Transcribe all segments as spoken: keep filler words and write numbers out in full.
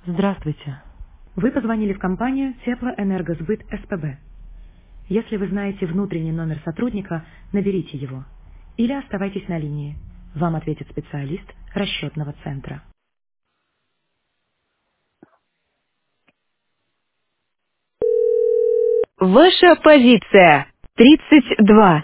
Здравствуйте. Вы позвонили в компанию Теплоэнергосбыт СПБ. Если вы знаете внутренний номер сотрудника, наберите его. Или оставайтесь на линии. Вам ответит специалист расчетного центра. Ваша позиция. тридцать два.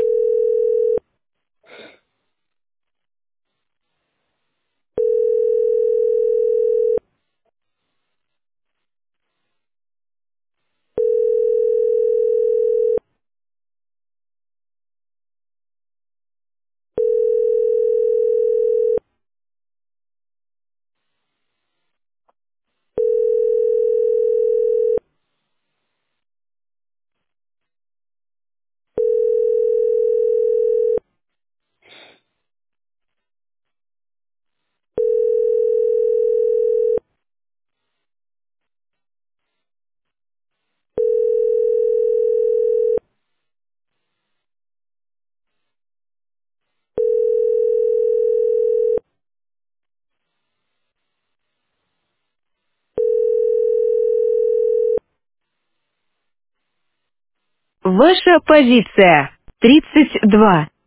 Ваша позиция. тридцать два.